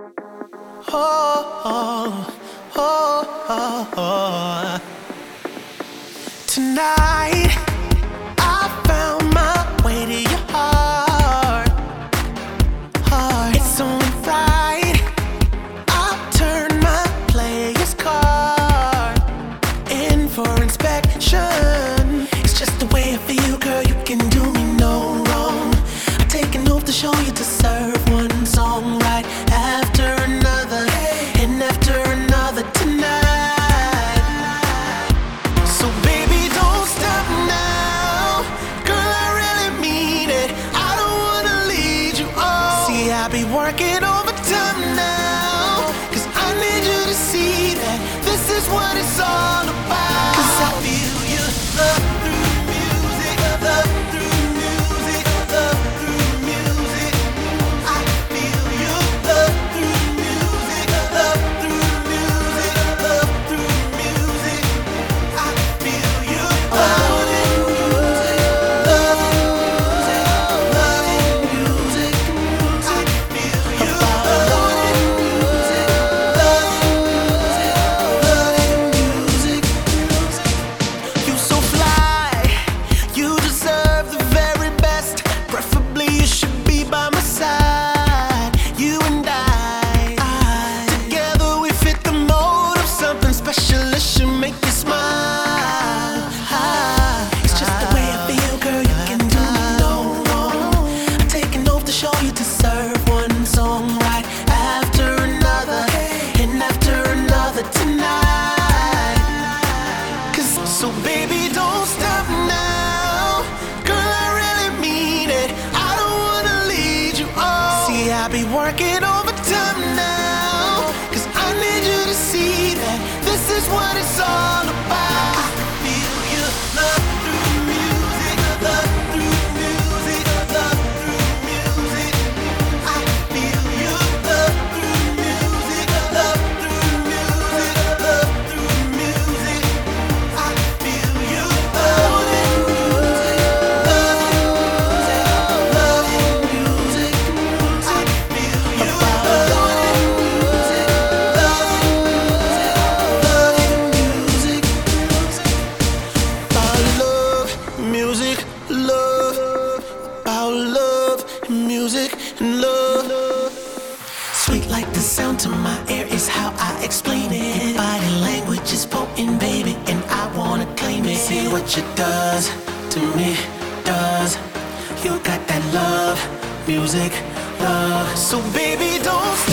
Oh, oh, oh, oh. Tonight, I found my way to your heart. It's only right. I'll turn my player's card in for inspection. It's just the way I feel, girl. You can do me no wrong. I'm taking off to show you to serve one song right after another, and after another tonight. So baby, don't stop now. Girl, I really mean it. I don't wanna lead you on. See, I be working overtime now, 'cause I need you to see that this is what it's all about. 'Cause I feel you love through music, love through music, love through music. I feel you love through music, love through music, love through music. I feel you loving music, loving music, loving music. I feel you loving music, loving music, loving music. You so fly, you deserve the very best. Preferably you should be by my side. You and I together we fit the mold of something special. It should make you smile. It's just the way I feel, girl. You can do me no wrong. I'm taking off to show you to serve one song right after another, and after another tonight. 'Cause so baby, don't stop now. Girl, I really mean it. I don't wanna lead you on. See, I be working overtime now, 'cause I need you to see that this is what it's all about. I feel you love through music, love through music, love through music. I feel you love through music, love through music, love through music. I feel you loving music, loving music, loving music. I feel you loving music, loving music, loving music. About love, music, love. About love, music, and love. Sweet like the sound to my ear is how I explain it. Body language is potent, baby, and I wanna claim it. See what you does to me, does. You got that love, music, love. So baby, don't